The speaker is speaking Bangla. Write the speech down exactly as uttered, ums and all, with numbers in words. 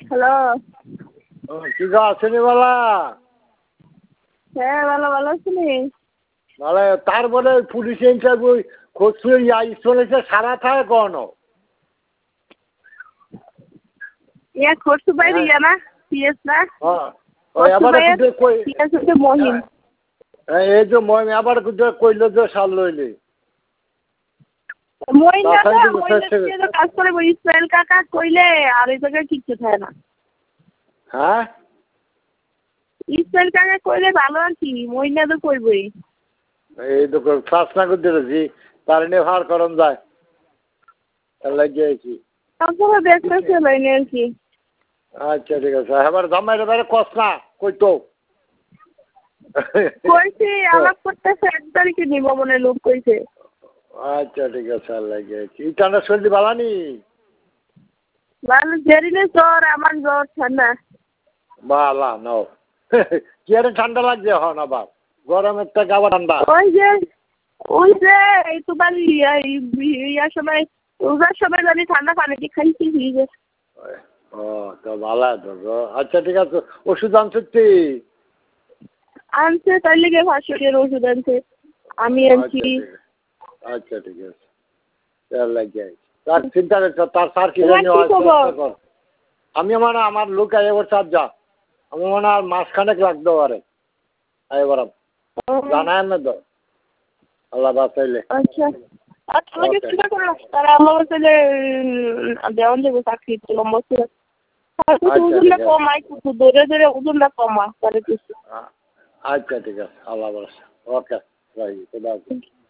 হ্যালো। কি গো আসেনি বলা? হ্যাঁ ভালো ভালো আছিনি? ভালো। তারপরে পুলিশ ইন্টারভিউ খোঁজ ইয়া চলেছে সারা থাকে কোন? ইয়া খোঁজ বাইরে ইয়া না পিএস না? হ্যাঁ। ওই আবার কুদে কই পিএস হচ্ছে মহিন। এই যে মহিন আবার কুদে কইলো যে সাল লইলে। মহিন না তো মহিন যে কাজ করে ওই ইসমাইল কাকা কইলে আর এই জায়গায় কিচ্ছু থাকে না। হ্যাঁ? ইসমাইল কাকা কইলে ভালো আর কি মহিন না তো কইবই। এই তো ক্লাস না করতে দিছি তার নিয়ে ভার করন যায়। লাগে কি? তারপরে দেখতেছে লাইনে আর কি। আচ্ছা ঠিক আছে এবার জামাইরে বাইরে কস না কইতো। কইছি আলাপ করতেছে এক তারিখে নিব মনে লোক কইছে। আচ্ছা ঠিক আছে লাগে কি ঠান্ডা সর্দি বালানি? ভালো জেরিনে জ্বর আমার জ্বর ঠান্ডা। বালা নাও কি আরে ঠান্ডা লাগছে হন আবার গরমের থেকে আবার ঠান্ডা। ওই যে ওই যে এই তোমার ইয়া ইয়ার সময় রোজার সময় জানি ঠান্ডা পানি খাইছি ফ্রিজে। ও তো ভালো তো আচ্ছা ঠিক আছে ওষুধ আনছি আনছে তার লেগে ফাঁসির ওষুধ আনছে আমি আনছি। আচ্ছা ঠিক আছে তার লাগে তার চিন্তা করছো তার স্যার কি জানি আমি মানে আমার লোক এবার চাপ যা আমি মনে আর মাসখানেক লাগতে পারে এবার জানায় না তো আল্লাহ বাঁচাইলে। আচ্ছা আর তোমাকে চিন্তা করো না তারা আমার ছেলে দেওয়ান দেবো চাকরি লম্বা ছিল ওজনটা কমাই কিছু ধরে ধরে ওজনটা কমা তাহলে কিছু। আচ্ছা ঠিক আছে আল্লাহ ভরসা ওকে রাই